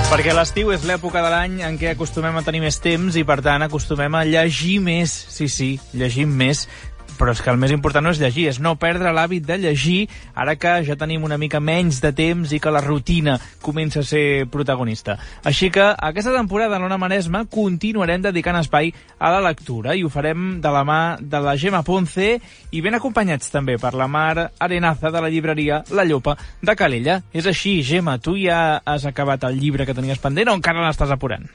Perquè l'estiu és l'època de l'any en què acostumem a tenir més temps i, per tant, acostumem a llegir més. Sí, llegim més. Però és que el més important no és llegir, és no perdre l'hàbit de llegir ara que ja tenim una mica menys de temps i que la rutina comença a ser protagonista. Així que aquesta temporada a l'Ona Maresma continuarem dedicant espai a la lectura i ho farem de la mà de la Gemma Ponce i ben acompanyats també per la Mar Arenaza de la llibreria La Llopa de Calella. És així, Gemma, tu ja has acabat el llibre que tenies pendent o encara l'estàs apurant?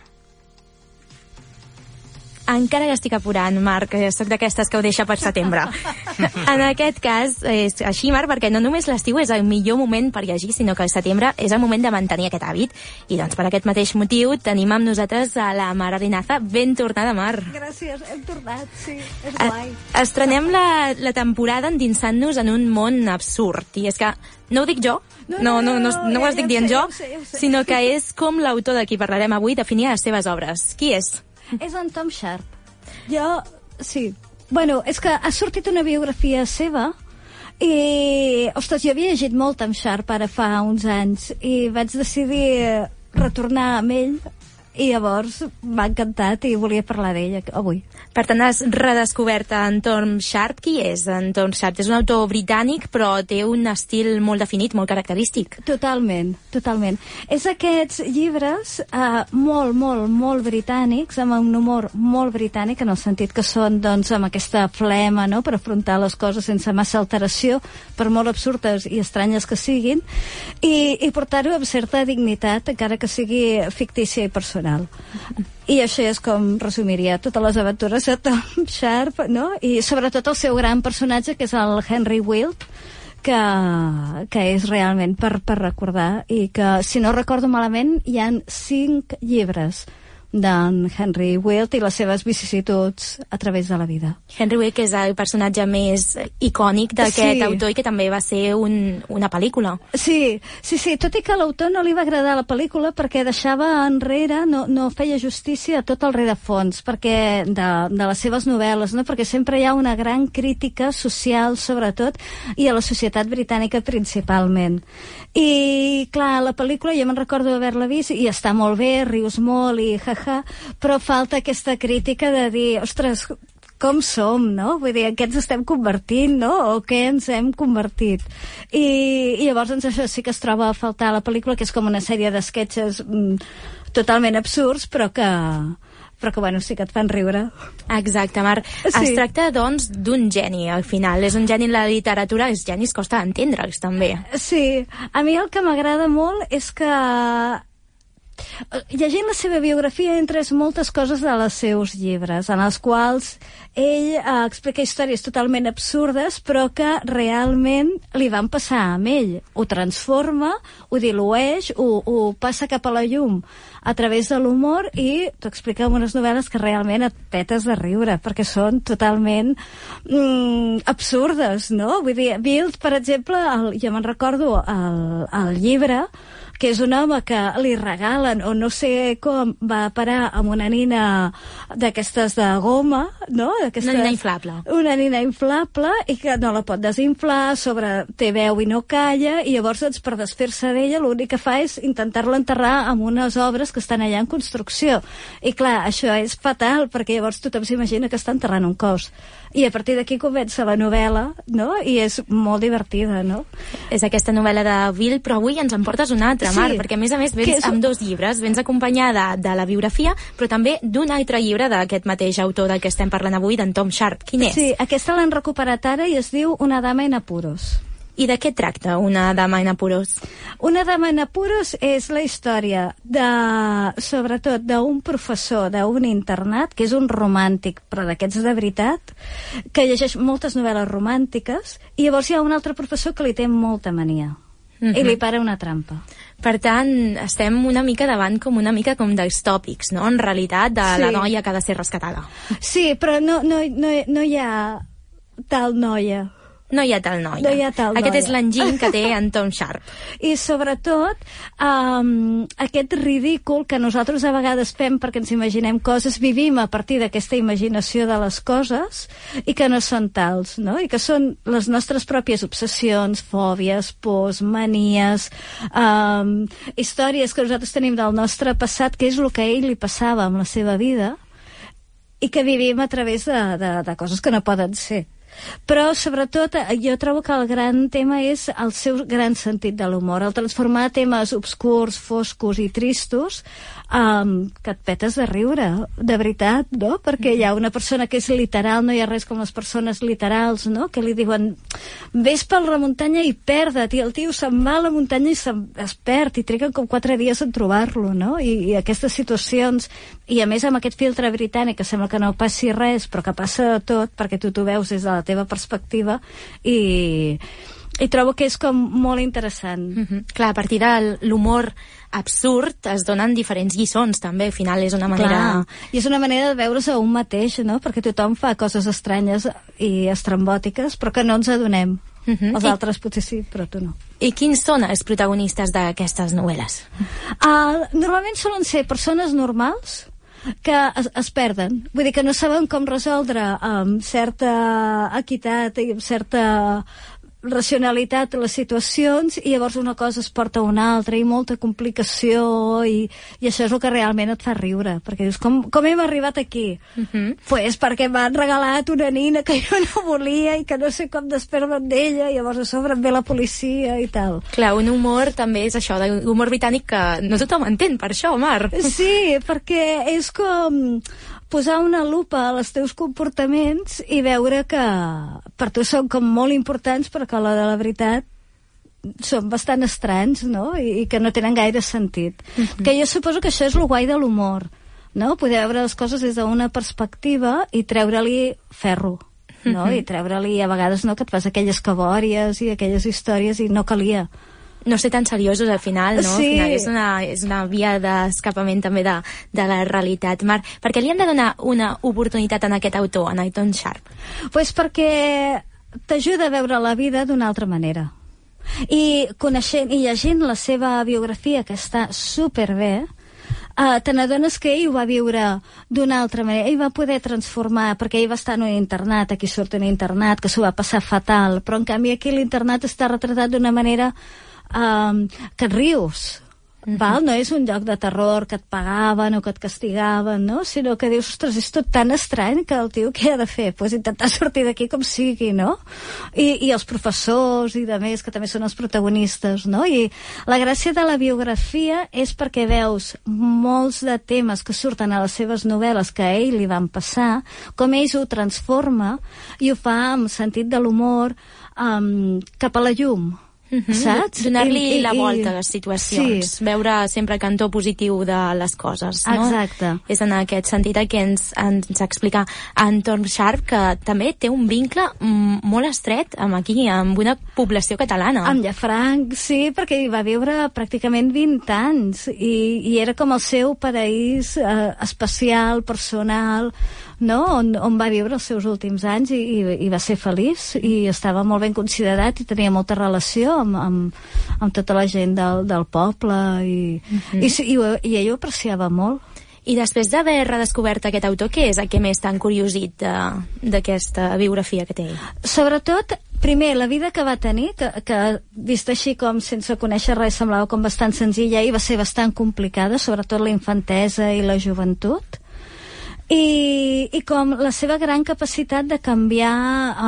Encara l'estic apurant, Marc, soc d'aquestes que ho deixa per setembre. En aquest cas és així, Marc, perquè no només l'estiu és el millor moment per llegir, sinó que el setembre és el moment de mantenir aquest hàbit. I doncs per aquest mateix motiu tenim amb nosaltres a la Mar Arenaza. Ben tornada, Mar. Gràcies, hem tornat, sí, és guai. Estrenem la temporada endinsant-nos en un món absurd, i és que no ho dic jo, no ho estic dient jo, sinó que és com l'autor de qui parlarem avui definia les seves obres. Qui és? És en Tom Sharp. Sí. Bueno, és que ha sortit una biografia seva i, ostres, jo havia llegit molt Tom Sharp ara fa uns anys i vaig decidir retornar amb ell i llavors m'ha encantat i volia parlar d'ell avui. Per tant, has redescobert en Tom Sharp. Qui és en Tom Sharp? És un autor britànic, però té un estil molt definit, molt característic. Totalment. És aquests llibres molt britànics, amb un humor molt britànic, en el sentit que són, doncs, amb aquesta flema, no?, per afrontar les coses sense massa alteració, per molt absurdes i estranyes que siguin, i portar-ho amb certa dignitat, encara que sigui fictícia i personal. I això és com resumiria totes les aventures de Tom Sharp, no? I sobretot el seu gran personatge, que és el Henry Wild, que és realment per recordar, i que, si no recordo malament, hi han 5 llibres d'en Henry Wild i les seves vicissituds a través de la vida. Henry Wild, que és el personatge més icònic d'aquest autor i que també va ser una pel·lícula. Sí, tot i que a l'autor no li va agradar la pel·lícula perquè deixava enrere, no feia justícia a tot el rerefons de les seves novel·les, no? Perquè sempre hi ha una gran crítica social, sobretot, i a la societat britànica principalment. I, clar, la pel·lícula jo me'n recordo d'haver-la vist i està molt bé, rius molt i però falta aquesta crítica de dir, ostres, com som, no? Vull dir, en què ens estem convertint, no? O què ens hem convertit? I llavors, doncs, això sí que es troba a faltar a la pel·lícula, que és com una sèrie d'esquetxes totalment absurds, però que, bueno, sí que et fan riure. Exacte, Mar. Sí. Es tracta, doncs, d'un geni, al final. És un geni en la literatura, els genis costa entendre'ls, també. Sí. A mi el que m'agrada molt és que llegint la seva biografia entres moltes coses dels seus llibres, en els quals ell explica històries totalment absurdes, però que realment li van passar amb ell. Ho transforma, ho dilueix, ho passa cap a la llum a través de l'humor i t'ho explica en unes novel·les que realment et petes de riure, perquè són totalment absurdes, no? Vull dir, Wild, per exemple, jo me'n recordo el llibre, que és un home que li regalen, o no sé com, va parar amb una nina d'aquestes de goma, no? Una nina inflable. Una nina inflable, i que no la pot desinflar, té veu i no calla, i llavors, doncs, per desfer-se d'ella, l'únic que fa és intentar-la enterrar amb unes obres que estan allà en construcció. I clar, això és fatal, perquè llavors tothom s'imagina que està enterrant un cos. I a partir d'aquí comença la novel·la, no? I és molt divertida, no? És aquesta novel·la de Wild, però avui ens en portes una altra, Mar, perquè a més vens amb 2 llibres, vens acompanyada de la biografia, però també d'un altre llibre d'aquest mateix autor del que estem parlant avui, d'en Tom Sharp. Quin és? Sí, aquesta l'han recuperat ara i es diu Una dama en apuros. I de què tracta Una dama en apuros? Una dama en apuros és la història sobretot d'un professor d'un internat, que és un romàntic, però d'aquests de veritat, que llegeix moltes novel·les romàntiques, i llavors hi ha un altre professor que li té molta mania. I li para una trampa. Per tant, estem una mica davant com dels tòpics, no? En realitat, de la noia que ha de ser rescatada. Sí, però no hi ha tal noia. No hi ha tal noia. No hi ha tal Aquest noia. és l'enginy que té en Tom Sharp. I sobretot aquest ridícul que nosaltres a vegades fem perquè ens imaginem coses, vivim a partir d'aquesta imaginació de les coses i que no són tals, no? I que són les nostres pròpies obsessions, fòbies, pors, manies, històries que nosaltres tenim del nostre passat, que és el que a ell li passava amb la seva vida i que vivim a través de coses que no poden ser. Però sobretot jo trobo que el gran tema és el seu gran sentit de l'humor, el transformar temes obscurs, foscos i tristos que et petes de riure, de veritat, no? Perquè hi ha una persona que és literal, no hi ha res com les persones literals, no? Que li diuen vés per la muntanya i perda't, i el tio se'n va a la muntanya i es perd i triguen com 4 dies en trobar-lo, no? I aquestes situacions, i a més amb aquest filtre britànic que sembla que no passi res però que passa de tot perquè tu t'ho veus des de la teva perspectiva i trobo que és com molt interessant. Clar, a partir de l'humor absurd es donen diferents lliçons també, al final és una manera... Clar, i és una manera de veure's a un mateix, no? Perquè tothom fa coses estranyes i estrambòtiques però que no ens adonem. Els altres potser sí, però tu no. I quins són els protagonistes d'aquestes novel·les? Normalment solen ser persones normals que es perden, vull dir que no saben com resoldre amb certa equitat i amb certa racionalitat les situacions i llavors una cosa es porta a una altra i molta complicació i això és el que realment et fa riure perquè dius, com hem arribat aquí? Pues perquè m'han regalat una nina que jo no volia i que no sé com desfer-me'n d'ella i llavors a sobre em ve la policia i tal. Clar, un humor també és això, d'humor britànic que no tothom entén per això, Mar. Sí, perquè és com posar una lupa als teus comportaments i veure que per tu són com molt importants però que a l'hora de la veritat són bastant estranys, no? I que no tenen gaire sentit. Que jo suposo que això és el guai de l'humor, no? Poder veure les coses des d'una perspectiva i treure-li ferro, no? I treure-li a vegades, no?, que et fas aquelles cabòries i aquelles històries i no calia. No ser tan seriosos al final, no? Sí. Al final és una via d'escapament també de la realitat. Mar, per què li han de donar una oportunitat en aquest autor, en Tom Sharp? Pues perquè t'ajuda a veure la vida d'una altra manera. I coneixent i llegint la seva biografia, que està superbé, te n'adones que ell ho va viure d'una altra manera, ell va poder transformar, perquè ell va estar en un internat, aquí surt un internat, que s'ho va passar fatal, però en canvi aquí l'internat està retratat d'una manera que et rius, val? No és un lloc de terror que et pagaven o que et castigaven, no? Sinó que dius, ostres, és tot tan estrany que el tio què ha de fer? Pues intentar sortir d'aquí com sigui, no? I els professors i de més, que també són els protagonistes, no? I la gràcia de la biografia és perquè veus molts de temes que surten a les seves novel·les que a ell li van passar, com ell ho transforma i ho fa amb sentit de l'humor cap a la llum. Saps? Donar-li la volta a les situacions, sí. Veure sempre el cantó positiu de les coses, no? Exacte. És en aquest sentit que ens explica en Tom Sharp, que també té un vincle molt estret amb una població catalana. Amb Llafranc, sí, perquè hi va viure pràcticament 20 anys i era com el seu paraís especial, personal, no? On va viure els seus últims anys i va ser feliç i estava molt ben considerat i tenia molta relació amb tota la gent del poble i ell ho apreciava molt. I després d'haver redescobert aquest autor, què és el que més t'ha encuriosit d'aquesta biografia que té ell? Sobretot, primer, la vida que va tenir, que vist així com sense conèixer res semblava com bastant senzilla i va ser bastant complicada, sobretot la infantesa i la joventut. I com la seva gran capacitat de canviar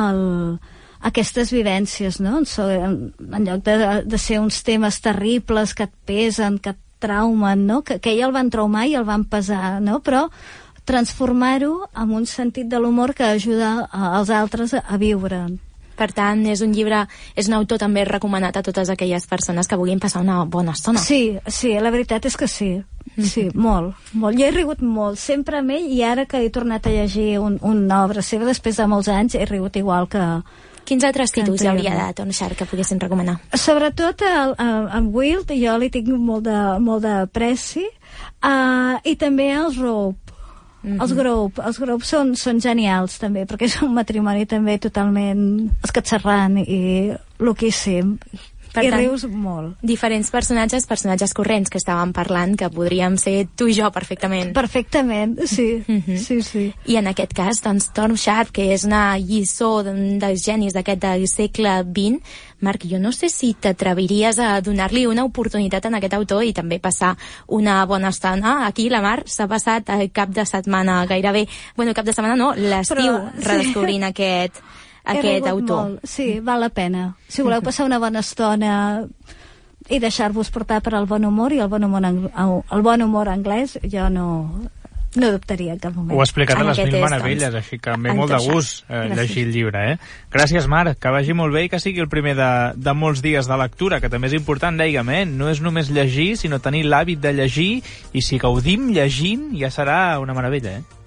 aquestes vivències, no? En lloc de ser uns temes terribles que et pesen, que et traumen, no? Que ell el van traumar i el van pesar, no? Però transformar-ho en un sentit de l'humor que ajuda als altres a viure. Per tant, és un autor també recomanat a totes aquelles persones que vulguin passar una bona estona. Sí, la veritat és que sí. Sí, molt. Jo he rigut molt, sempre amb ell, i ara que he tornat a llegir una obra seva, després de molts anys, he rigut igual que... Quins altres títols hi hauria de Tom Sharp que poguessin recomanar? Sobretot en Wild, jo li tinc molt de preci, i també els Rope. Els grups són genials també, perquè és un matrimoni també totalment escatxarrant i loquíssim. Per I tant, rius molt. Diferents personatges corrents que estàvem parlant, que podríem ser tu i jo perfectament. Perfectament, sí. Sí. I en aquest cas, doncs, Storm Sharp, que és una lliçó dels genis d'aquest del segle XX, Marc, jo no sé si t'atreviries a donar-li una oportunitat en aquest autor i també passar una bona estona. Aquí la Mar s'ha passat el cap de setmana gairebé, bueno, cap de setmana no, l'estiu, redescobrint aquest autor. Molt. Sí, val la pena. Si voleu passar una bona estona i deixar-vos portar per al bon humor i el bon humor anglès, jo no dubtaria en cap moment. Ho ha explicat a les mil meravelles, així que em ve molt de gust llegir el llibre. Gràcies, Marc, que vagi molt bé i que sigui el primer de molts dies de lectura, que també és important, dèiem, no és només llegir, sinó tenir l'hàbit de llegir, i si gaudim llegint ja serà una meravella,